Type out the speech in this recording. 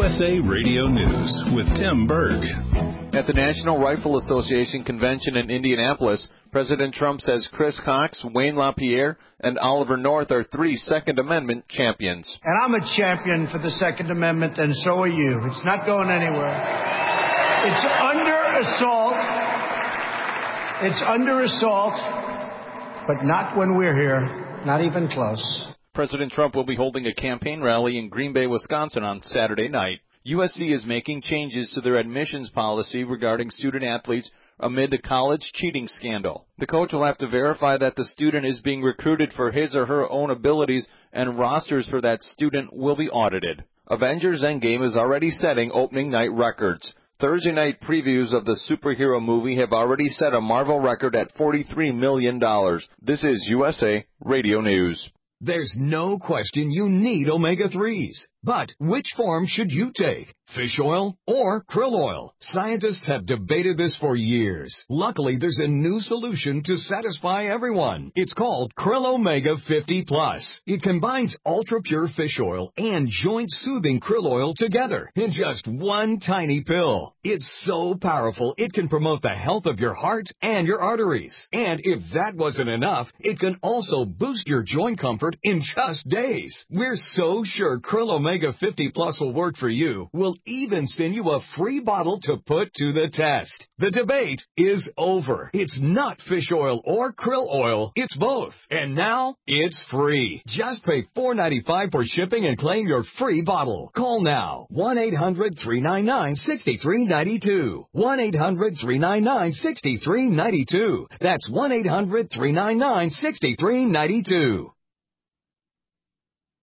USA Radio News with Tim Berg. At the National Rifle Association convention in Indianapolis, President Trump says Chris Cox, Wayne LaPierre, and Oliver North are 3 Second Amendment champions. And I'm a champion for the Second Amendment, and so are you. It's not going anywhere. It's under assault. It's under assault, but not when we're here. Not even close. President Trump will be holding a campaign rally in Green Bay, Wisconsin on Saturday night. USC is making changes to their admissions policy regarding student athletes amid the college cheating scandal. The coach will have to verify that the student is being recruited for his or her own abilities, and rosters for that student will be audited. Avengers Endgame is already setting opening night records. Thursday night previews of the superhero movie have already set a Marvel record at $43 million. This is USA Radio News. There's no question you need omega-3s. But which form should you take? Fish oil or krill oil? Scientists have debated this for years. Luckily, there's a new solution to satisfy everyone. It's called Krill Omega 50 Plus. It combines ultra-pure fish oil and joint-soothing krill oil together in just one tiny pill. It's so powerful, it can promote the health of your heart and your arteries. And if that wasn't enough, it can also boost your joint comfort in just days. We're so sure Krill Omega 50 Plus will work for you. We'll even send you a free bottle to put to the test. The debate is over. It's not fish oil or krill oil. It's both. And now it's free. Just pay $4.95 for shipping and claim your free bottle. Call now. 1-800-399-6392. 1-800-399-6392. That's 1-800-399-6392.